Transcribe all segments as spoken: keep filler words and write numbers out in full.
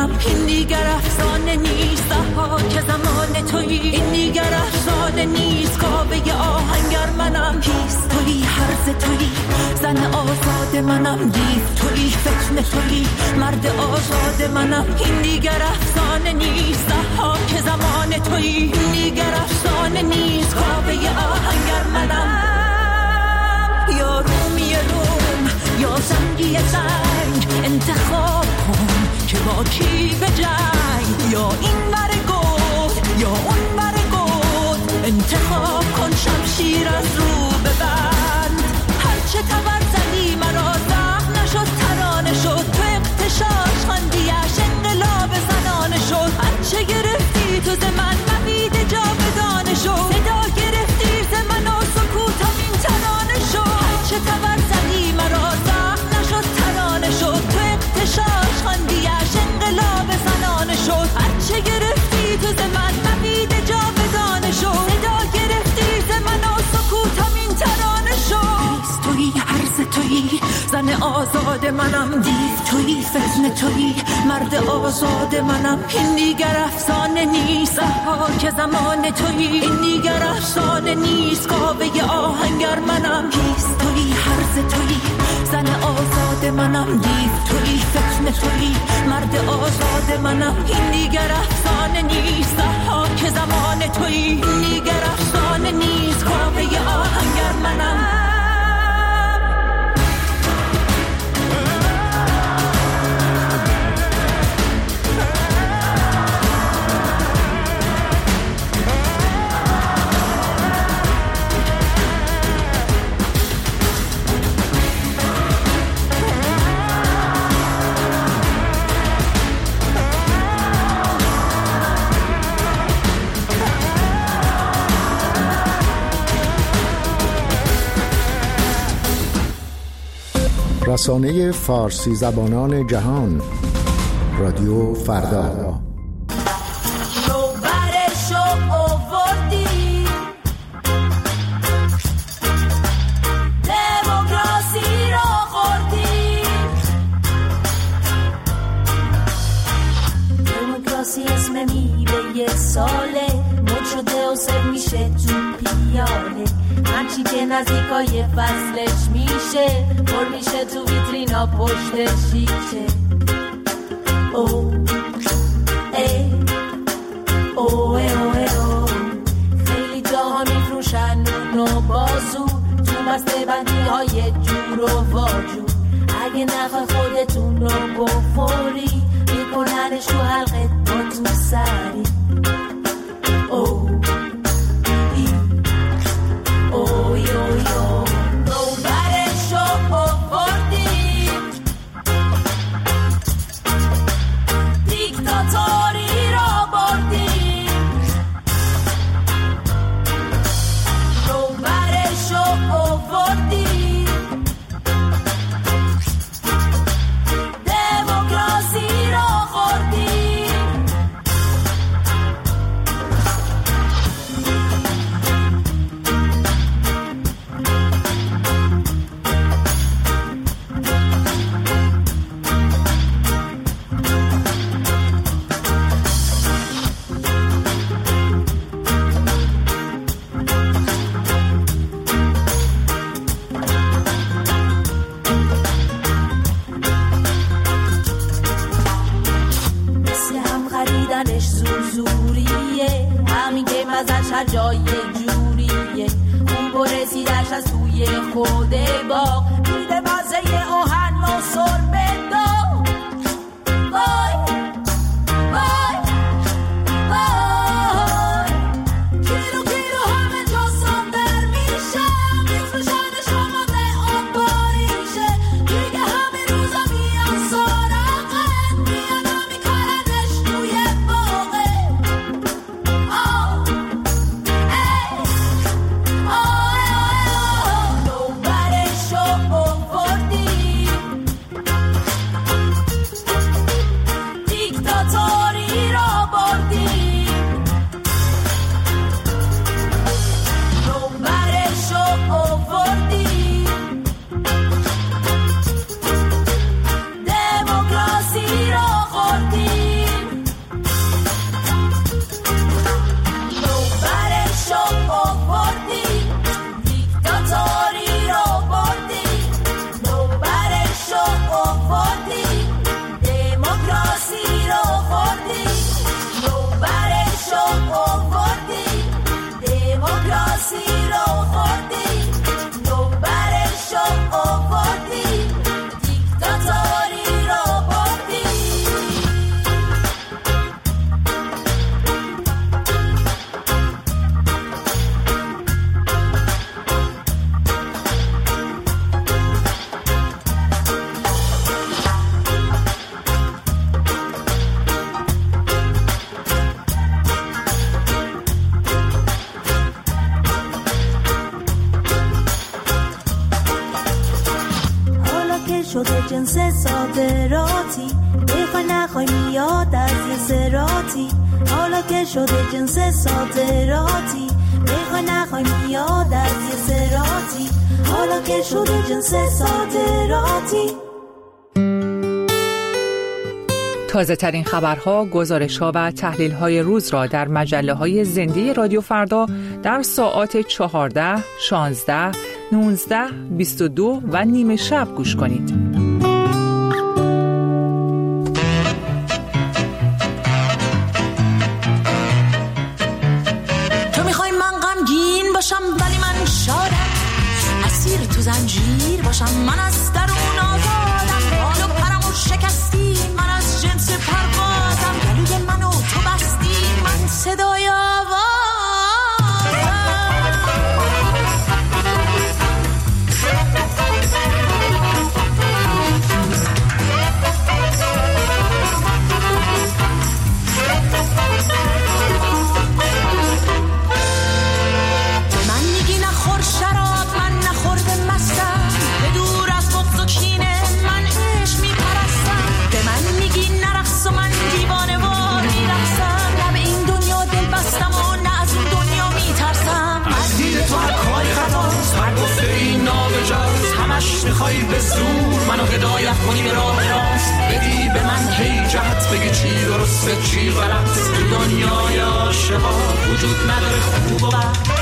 منم، این دیگر افسانه نیست، ها که زمان تویی، این دیگر افسانه نیست، کاوه آهنگر منم، کیست تویی، هرز تویی، زن آزاد منم، دیو تویی، فتنه تویی، مرد آزاد منم، این دیگر افسانه نیست، ها که زمان تویی، این دیگر افسانه نیست، کاوه آهنگر منم. یا رومی روم یا زنگی زنگ، انتخاب کن که با کی به جنگ، یا این ور گفت یا اون ور گفت، انتخاب کن شمشیر از رو ببند. هرچه تبر زدی مرا زخم نشد، ترانه شد، تو اغتشاش خواندیش انقلاب زنانه شد. هرچه گرفتی تو ز من نوید جاودانه شد، صدا گرفتی ز من و سکوتم این ترانه شد. هرچه تبر زدی مرا زخم نشد، ترانه شد، تو اغتشاش خواندیش انقلاب زنانه شد. هرچه گرفتی تو ز من نوید جاودانه شد، صدا گرفتی ز من و سکوتم این ترانه شد. تویی، هرز تویی، زن آزاد منم، دیو تویی، فتنه تویی، مرد آزاد منم، این دیگر افسانه نیست، ها که زمان تویی، این دیگر افسانه نیست، کاوه آهنگر منم، کیست تویی، هرز تویی، زن آزاد منم، دیو تویی، فتنه تویی، مرد آزاد منم، این دیگر افسانه نیست، ها که زمان تویی، این دیگر افسانه نیست، کاوه آهنگر منم. رسانه فارسی زبانان جهان، رادیو فردا. دموکراسی اسم میوه ساله، مد شده و سر میشه تو پیاله، همچی که نزدیکای فصلش میشه، پر میشه تو ویترینا پشت شیشه. او ای او ای او ای او، خیلی جاها میفروشن نون و بازو، تو بسته بندی های جور و واجو. اگه نخواه خودتون رو بخوری، میکننش تو حلقه با تو سری. او اوی اوی او، نوبرشو آوردیم، دیکتاتوری را بردیم، نوبرشو آوردیم، دموکراسی را خوردیم. هر جای جوریه، اون برسیدش از توی خود باغ، میده بازه آهن ما سر بداغ. وای وای وای، کیلو کیلو همه جا صادر میشه، میفروشن شما به آب باریشه، دیگه همه روزا میان سراغت، میان و میکننش توی باغه. آه جنس صادراتی، بخوای نخوای میاد از یه سراتی. حالا که شده جنس صادراتی، بخوای نخوای میاد از یه سراتی. حالا که شده جنس صادراتی. تازه ترین خبرها، گزارش‌ها و تحلیل‌های روز را در مجله‌های زنده رادیو فردا در ساعات چهارده، شانزده، نوزده، بیست و دو و نیمه شب گوش کنید. تو میخوای من غمگین باشم ولی من شادم، اسیر تو زنجیر باشم من از درون آزادم. حالا پرمو شکستی من از جنس پروازم، گلوی منو تو بستی من صدای آوازم. من میگی نخور شراب من نخورده مستم، به دور از بغض و کینه من عشق میپرستم. به من میگی نرقص و من دیوانه وار میرقصم، نه به این دنیا دل بستم و نه از اون دنیا میترسم. از دید تو هر کاری خطاست، هر گفته این نابجاست. همش میخوای به زور منو هدایت کنی به راه راست، بدی به من کی جهت بگی چی درسته چی غلط. تو دنیای عاشقا وجود نداره خوب و بد.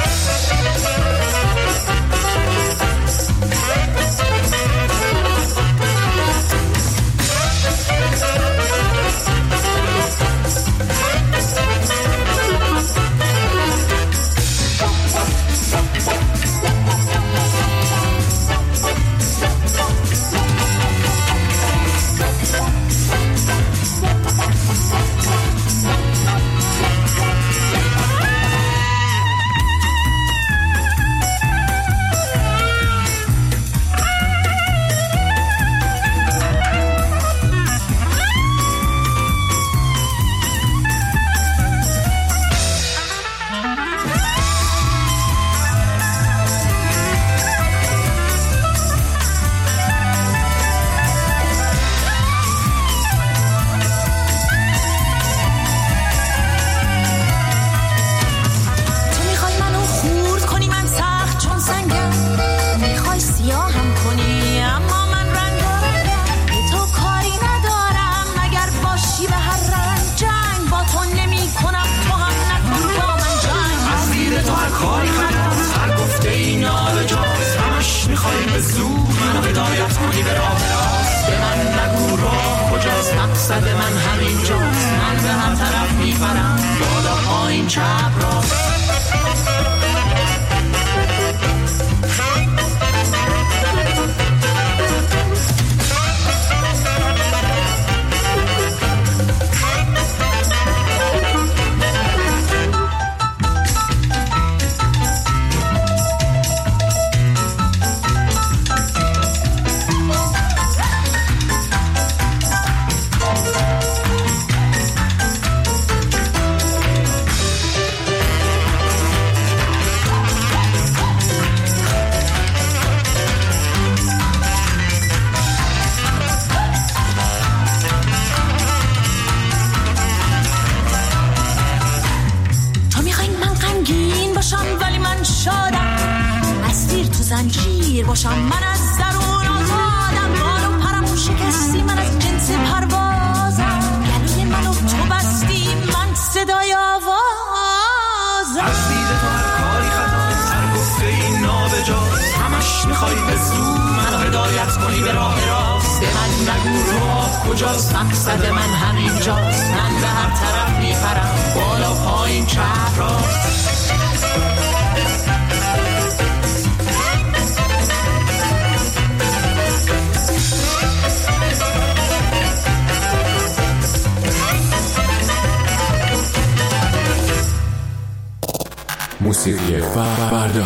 زنجیر باشم من از درون آزادم. بالو پرمو شکستی من از جنس پروازم، گلوی منو تو بستی من صدای آوازم. از دید تو هر کاری خطاست، هر گفته این نابجاست. همش میخوای به زور منو هدایت کنی به راه راست. به من نگو راه کجاست، مقصد من همینجاست. من به هر طرف میپرم بالا پایین چپ راست. موسیقی فردا.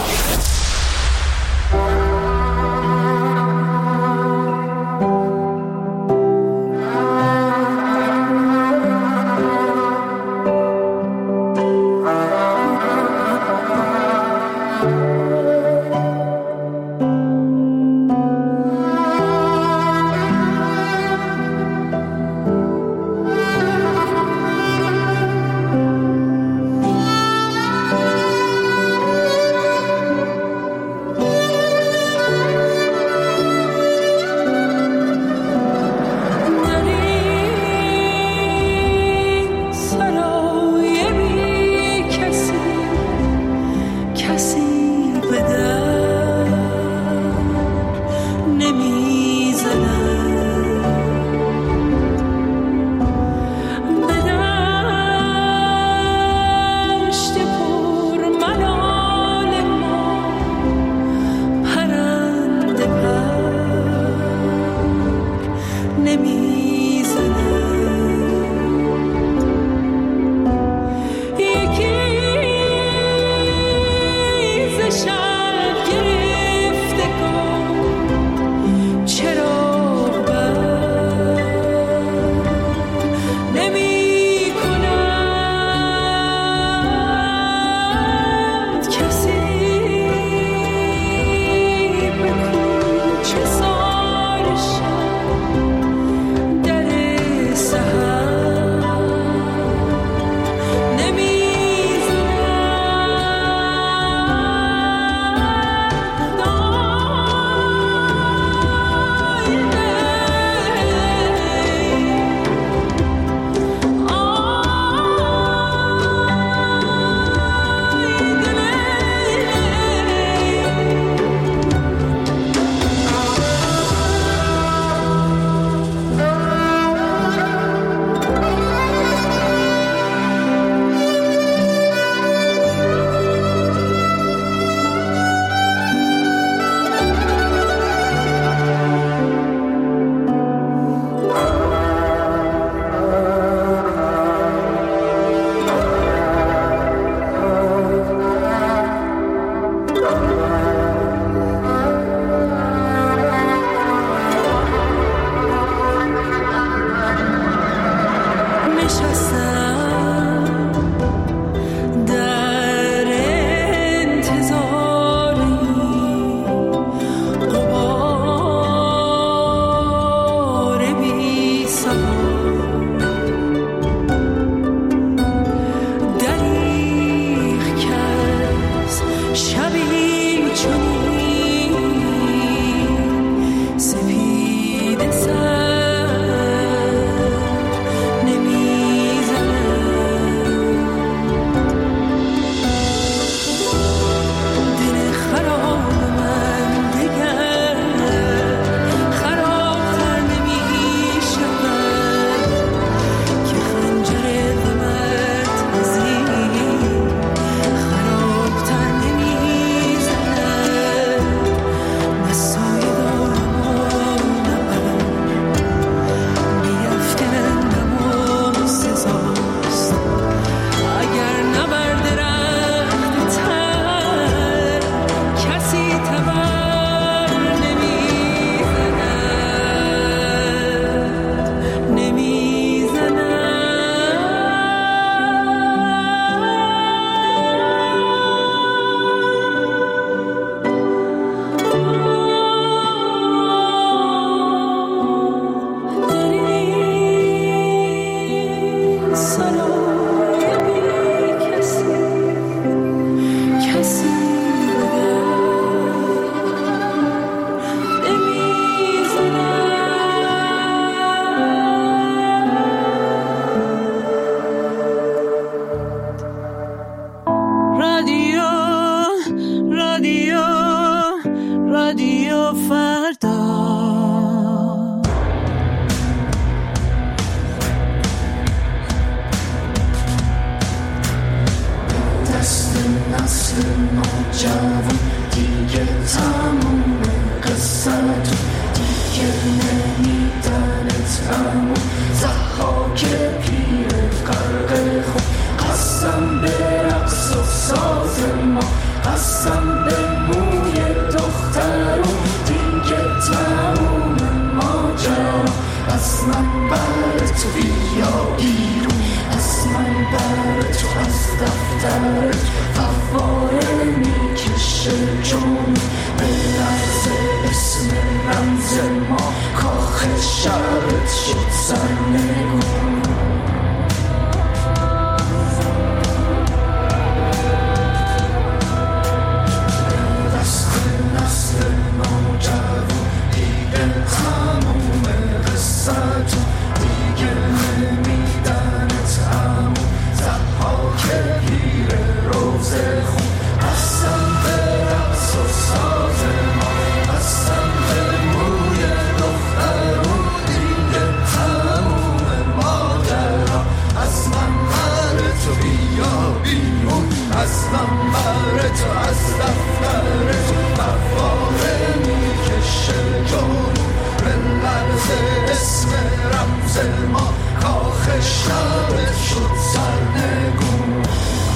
نسل نوجوان دیگه تموم قصت دیگه نمیدنت همون زحاک پیر غرق خود قسم به رقص و ساز ما قسم به موی دخترون دیگه تموم ماجرا از من بر تو بیا بیرون از من بر تو از دفترت فواره میکشه جون به لحظه اسم رمز ما کاخ شبت شد سرنگون دست نسل نوجوان دیگه تموم قصت دیگه نمیدنت همون زحاک پیر روزه خون قسم به رقص و ساز ما قسم به موی دخترون دیگه تموم ماجرا از من بر تو بیا بیرون از من بر تو از دفترت فواره میکشه جون به لرز اسم رمز ما کاخ شبت شد سرنگون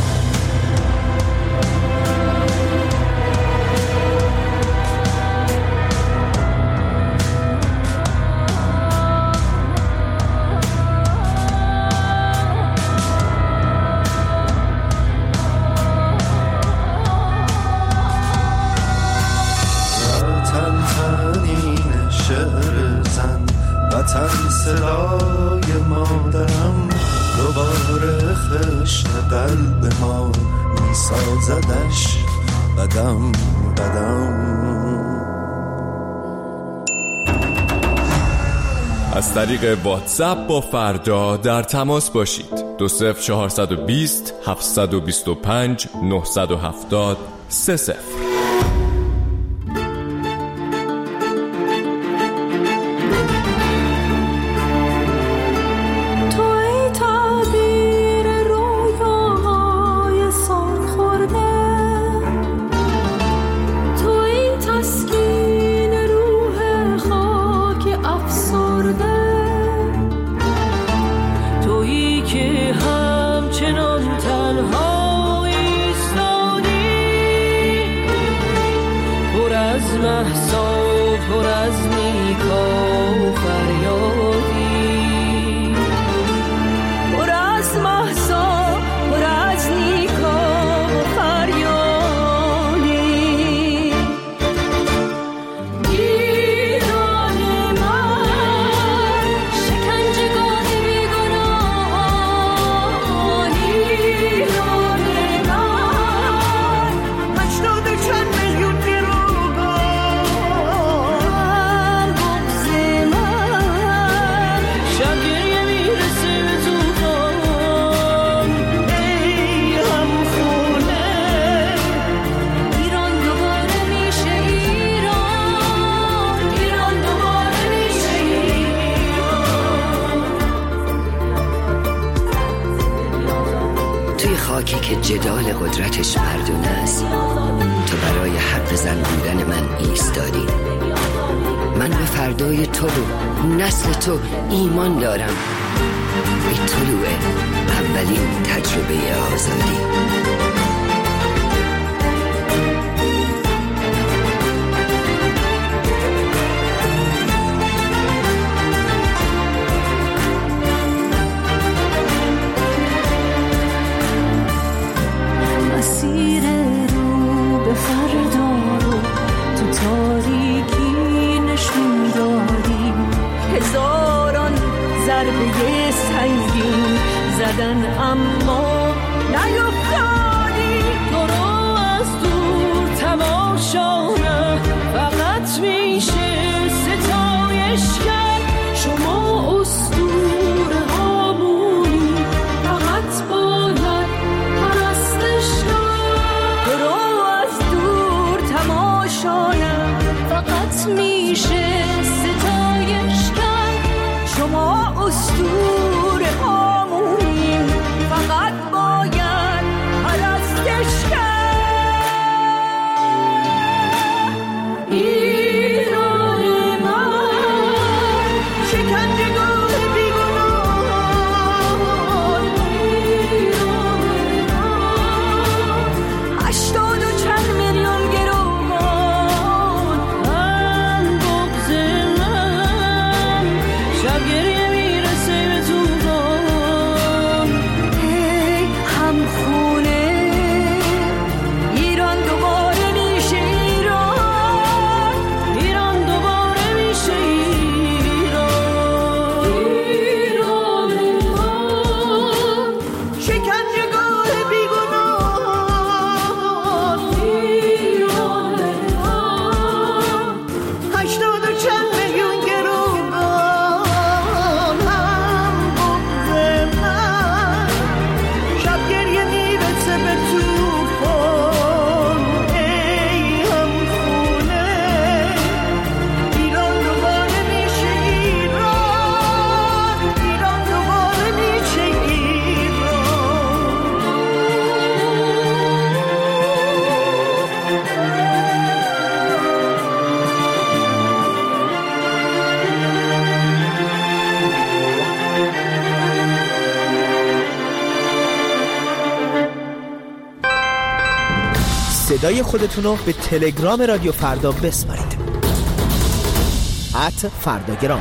وطن صدای مادرم دوباره خشت قلب ما میسازدش قدم قدم. از طریق واتساپ با فردا در تماس باشید. دو صفر چهارصد و بیست هفتصد و بیست و پنج نهصد و هفتاد سه صفر. خاکی که جدال قدرتش مردونه است تو برای حق زن بودن من ایستادی. من به فردای تو و نسل تو ایمان دارم. به طلوع اولین تجربه آزادی. مسیر رو به فردا رو تو تاریکی نشون دادی. هزاران ضربه سنگین زدن اما نیفتادی. تو رو از دور تماشا نه فقط میشه ستایش کرد. شما اسطوره هامونی فقط باید پرستش کرد. تو رو از دور تماشا نه فقط میشه ستایش کرد. شما اسطوره هامونی فقط صدای خودتون رو به تلگرام رادیو فردا بسپارید. ات فرداگرام.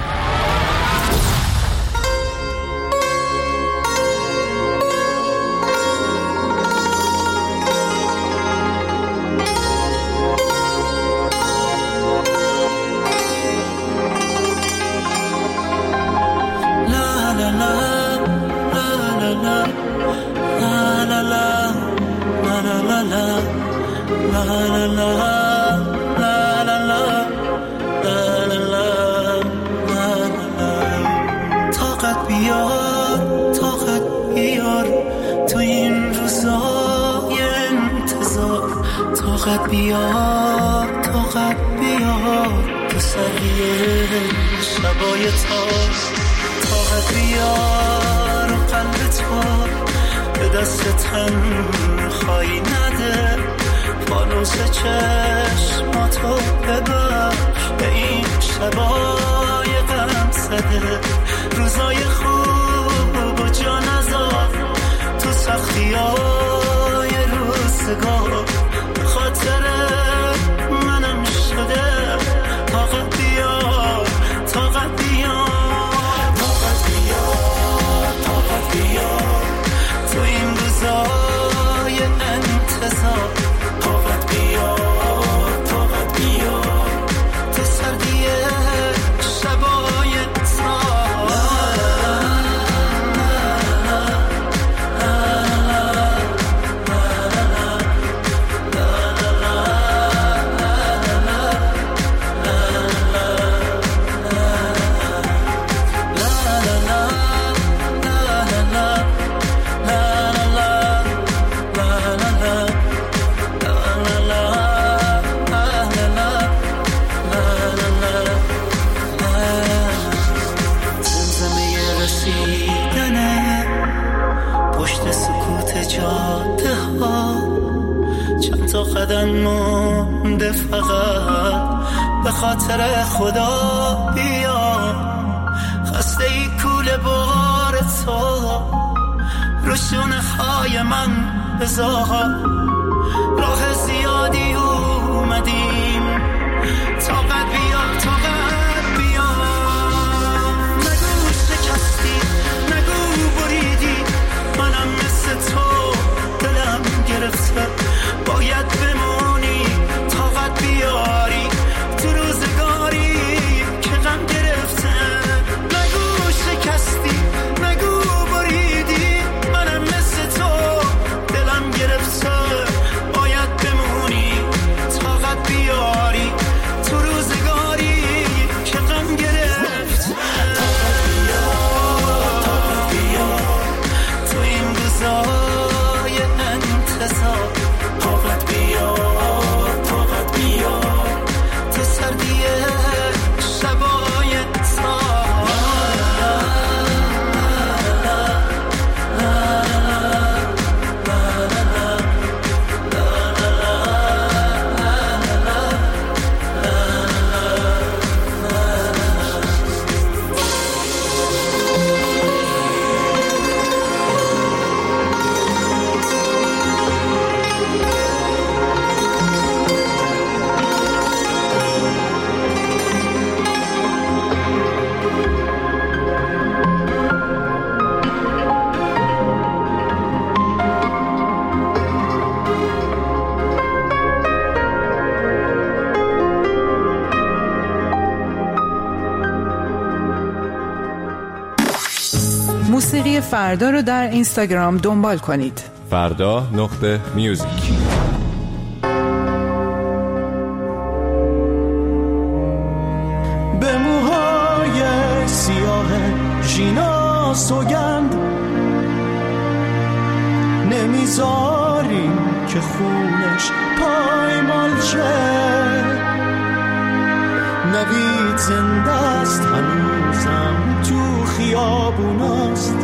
طاقت بیار طاقت بیار تو سریه شبای تار، طاقت بیار و قلب تار به دست تنهایی نده، فانوس چشماتو ببخش به این شبای غم زده، روزای خوب و جا نذار تو سختیای روزگار، خاطر منم شده طاقت بیار طاقت بیار طاقت بیار طاقت بیار تو این روزای انتظار، طاقت بیار طاقت بیار تو سردی شبای تار. قدم مونده فقط به خاطر خدا بیا، خسته ای کوله بار تو رو شونه های من بذار، راه زیادی اومدیم طاقت بیا طاقت بیا، نگو شکستی نگو بریدی، منم مثل تو دلم گرفته، باید بمونی طاقت بیاری تو روزگاری که غم گرفته، نگو شکستی نگو بریدی، منم مثل تو دلم گرفته، باید بمونی طاقت بیاری تو روزگاری که غم گرفته، طاقت بیار طاقت بیار تو این روزای انتظار، طاقت بیار طاقت بیار تو سردی شبای تار. موسیقی فردا رو در اینستاگرام دنبال کنید. فردا نقطه میوزیک. به موهای سیاه ژینا سوگند نمیذاریم که خونش پایمال شه، نوید زنده است هنوزم تو خیابوناست،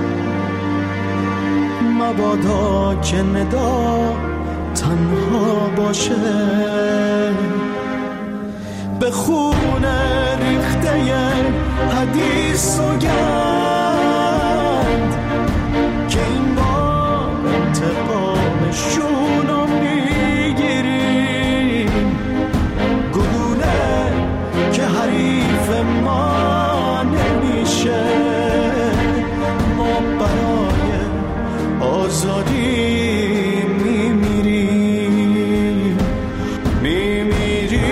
مبادا که ندا تنها باشه، به خون ریخته حدیث سوگند که این بار انتقامشون رو میگیری، میمیریم میمیریم میمیریم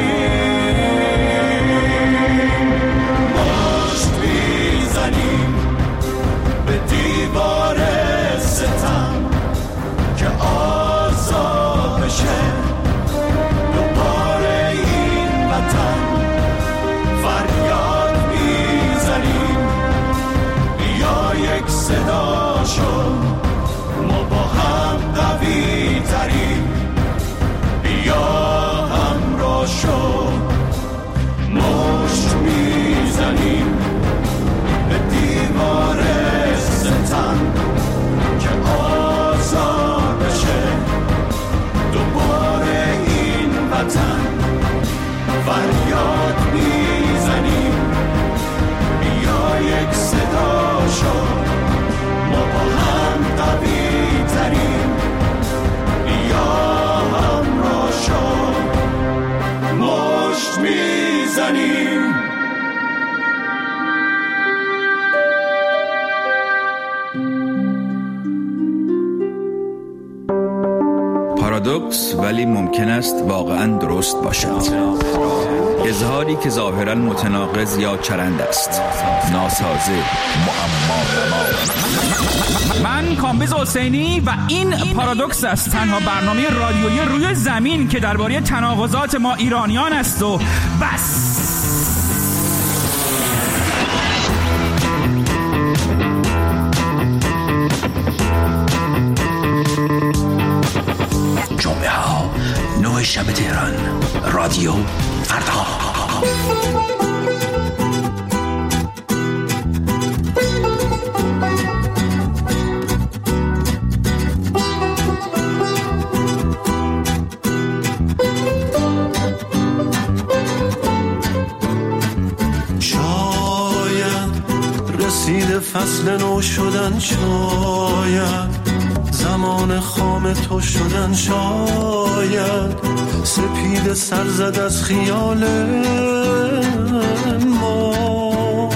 مشت میزنیم به دیوار ستم که آزاد بشه دوباره این وطن فریاد میزنیم بیا یک صدا شو ما با هم قوی تریم بیا همراه شو مشت میزنیم به دیوار ستم که آزاد بشه دوباره این وطن فریاد میزنیم بیا یک صدا شو ما با هم قوی تریم بیا همراه شو مشت میزنیم پارادوکس ولی ممکن است واقعاً درست باشد. اظهاری که ظاهراً متناقض یا چرند است. ناسازه، معما. من کامبیز حسینی و این پارادوکس است، تنها برنامه رادیویی روی زمین که درباره تناقضات ما ایرانیان است و بس. جمعه ها نه شب تهران رادیو فردا. شاید رسید فصل نو شدن، شاید زمان خام تو شدن، شاید سپید سر زد از خیال ما،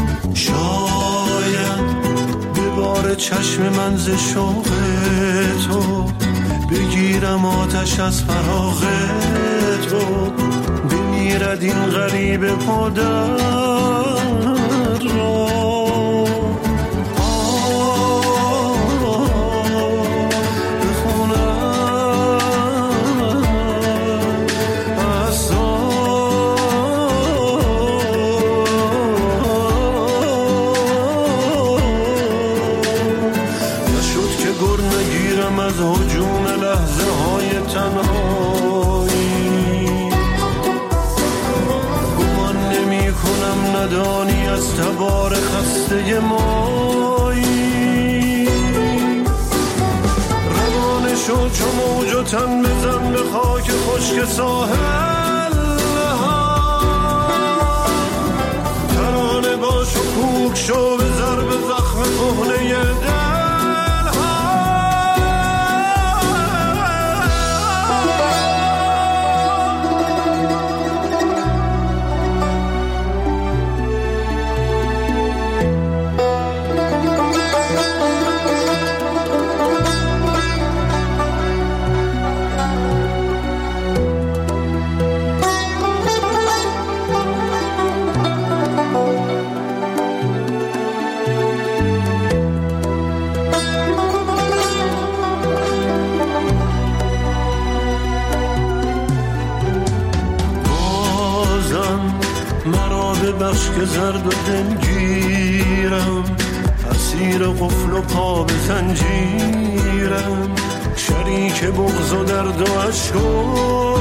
شاید به بار چشم من ز شوق تو بگیرم آتش از فراق تو، بمیرد این غریب پادر را. ندانی از تبار خسته مایی، روانه شو چو موج و تن بزن به خاک خشک ساحل ها، ترانه باش و کوک شو به ضرب زخم کهنه دل. بخش که زرد و دلگیرم، اسیر قفل و پا به زنجیرم، شریک بغض و درد و عشق و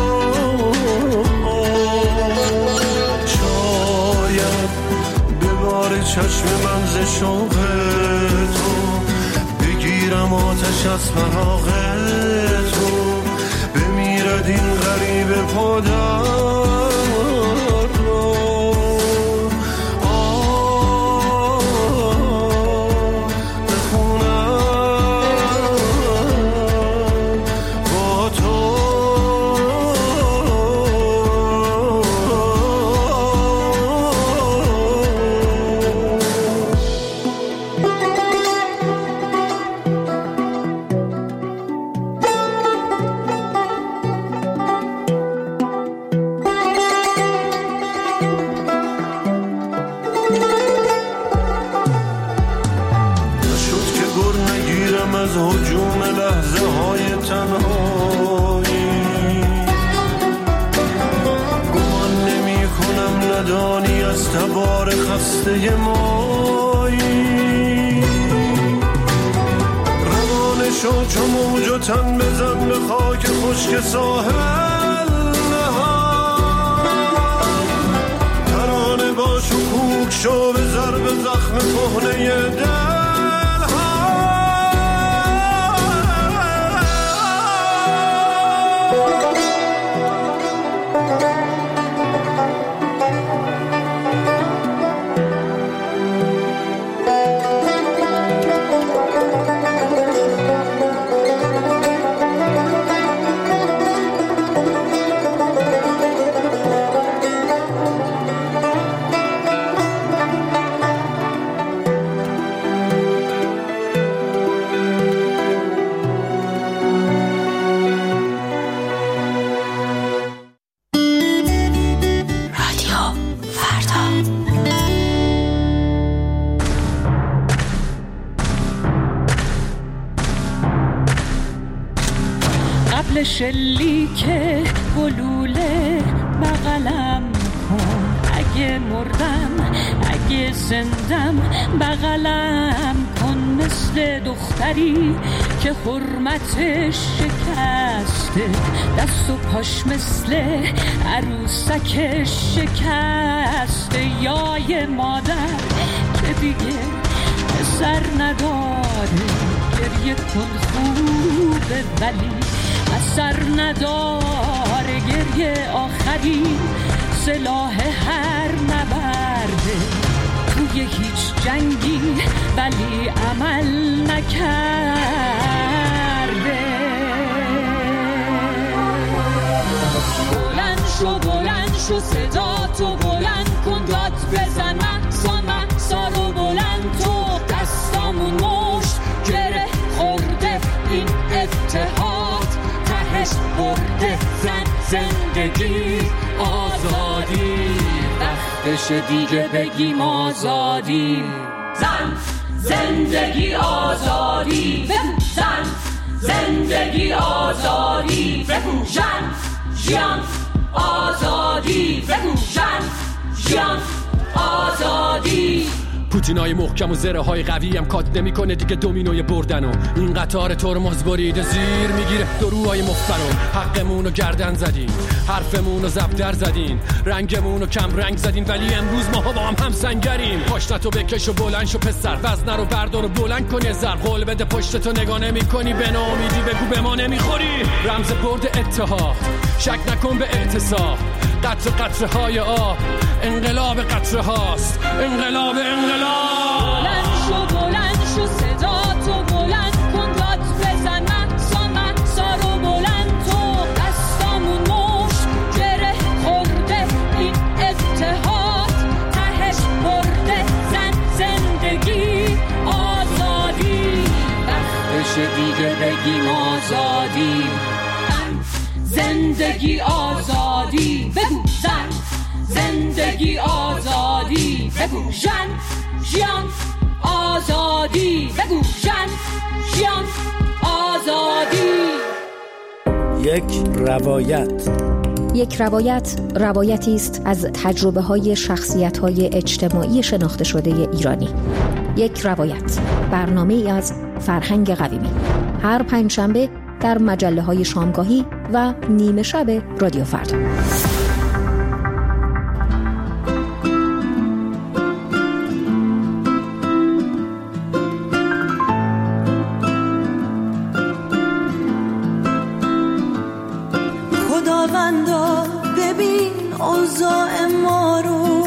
شاید به بار چشم من ز شوق تو بگیرم آتش از فراق تو، بمیرد این غریب پادر. بار خسته مایی. روانه شو چو موج و تن بزن به خاک خشک ساحل نهان. ترانه باش و کوک شو به ضرب زخم کهنه دل. شلیک گلوله بغلم کن، اگه مردم اگه زندم بغلم کن، مثل دختری که حرمتش شکسته، دست و پاش مثل عروسکش شکسته، یا یه مادر که دیگه پسر نداره، گریه کن خوبه ولی اثر نداره، گریه آخری سلاح هر نبرده، توی هیچ جنگی ولی عمل نکرده. بلند شو بلند شو صدا تو بلند کن، داد بزن مقصا مقصا رو بلند تو، دستامون مشت گره خورده این اتحاد، تهش برده زن زندگی آزادی، وقتش دیگه بگیم آزادی. زن زندگی آزادی، زن زندگی آزادی، بگو ژن ژیان آزادی، بگو ژن ژیان آزادی. پوتینای محکم و زره های قوی هم کات نمی کنه دیگه دومینوی بردن و این قطار ترمز بریده زیر میگیره دروهای مفترم. حقمون رو گردن زدین، حرفمون رو زبدر زدین، رنگمون رو کم رنگ زدین، ولی امروز ماها با هم هم سنگریم. پاشنتو بکش و بلند شو پسر، وزنه رو بردار و بلند کن، زر قول بده پشتتو نگاه نمی کنی، به ناامیدی بگو به ما نمیخوری. رمز برد اتحاد، شک نکن به اعتصاب، قطر قطره های آب، انقلاب قطره هاست، انقلاب انقلاب. بلند شو بلند شو صدا تو بلند کن، داد بزن مقصا مقصا رو بلند تو، دستامون مشت گره خورده این اتحاد، تهش برده زن زندگی آزادی، وقتش دیگه بگیم آزادی. زندگی آزادی، بگو زن زندگی آزادی، بگو ژن ژیان آزادی، بگو ژن ژیان آزادی. یک روایت. یک روایت روایتی است از تجربه های شخصیت های اجتماعی شناخته شده ایرانی. یک روایت، برنامه ای از فرهنگ قویمی، هر پنجشنبه در مجله های شامگاهی و نیمه شب رادیو فردا. خداوندا ببین اوضاع ما رو،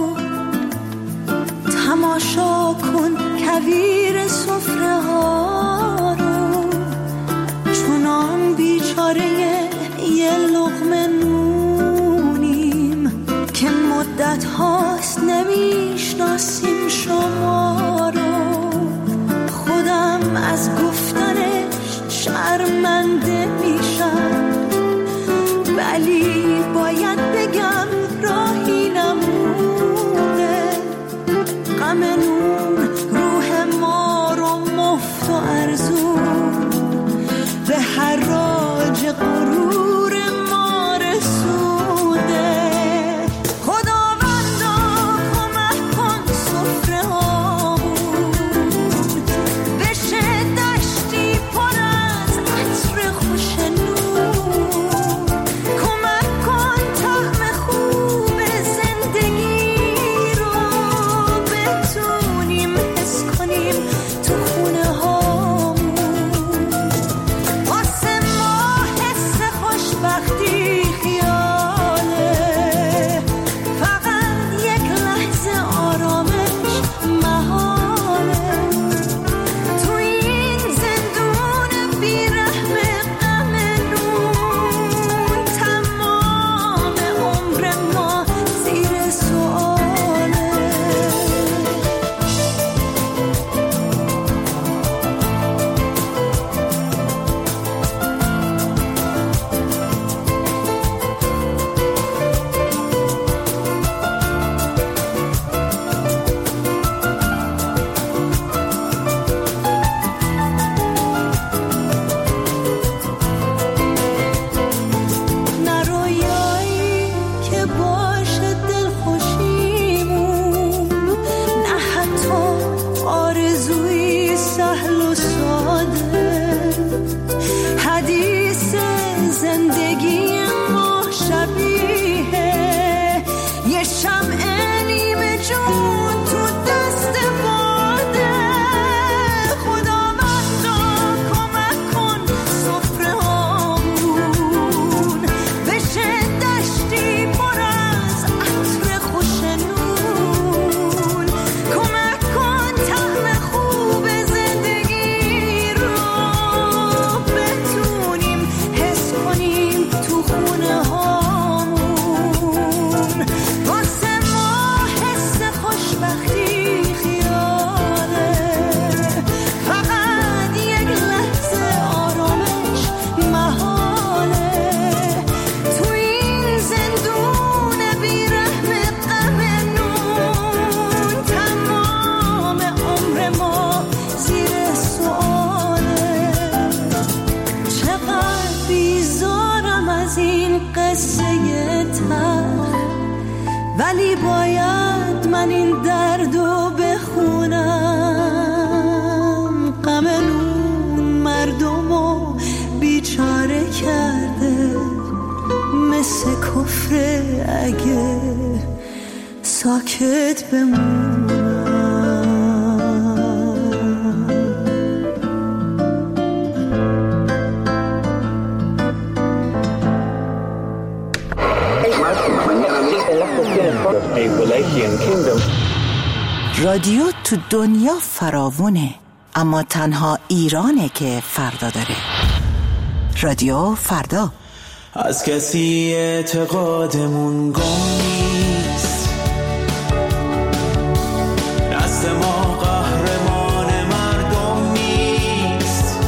تماشا کن کویر سفره ها رو، چونان بیچاره یه لقمه نونیم که مدت هاست نمیشناسیم شما رو. خودم از گفتنش شرمنده میشم، ولی باید بگم راهی نمونه. غم نون روح ما رو مفت و ارزون به حراج غرور ما رسونده. خداوندا کمک کن از این قصه تلخ، ولی باید من این دردو بخونم. غم اون مردمو بیچاره کرده، مثل کفر اگه ساکت بمونم. رادیو تو دنیا فراوونه، اما تنها ایرانه که فردا داره. رادیو فردا. از کسی اعتقادمون گم نیست، دست ما قهرمان مردم نیست.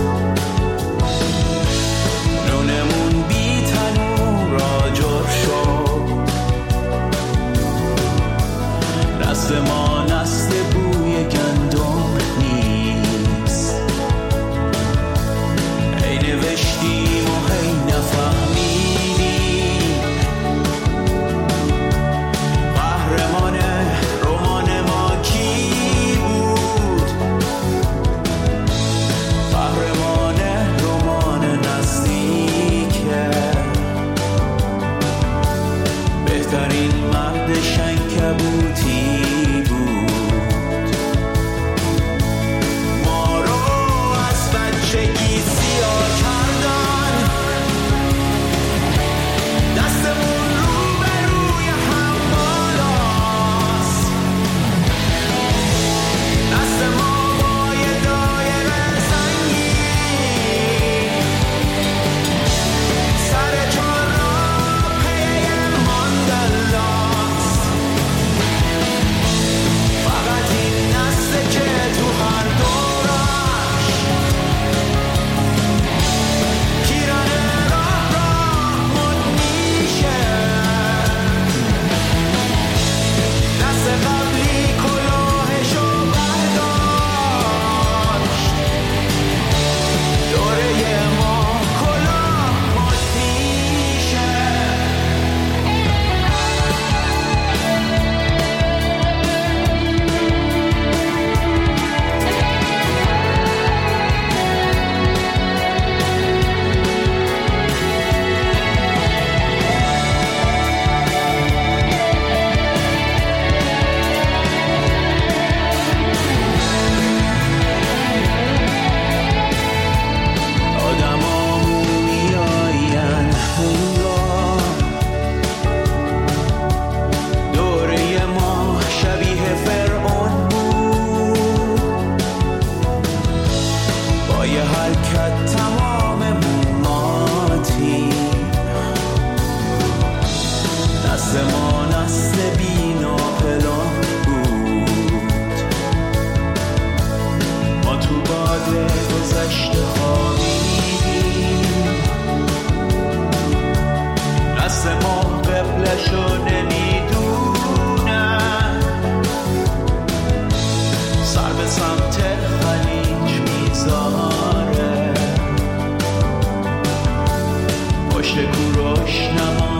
نونمون بی تنور آجر شد، دست ما نسل بوی گندم نیست. ای نوشتیم و هی نفهمیدیم، قهرمان رمان ما کی بود؟ قهرمان رمان نزدیکه، بهترین مرد شنکبوتی پشت کوروش نما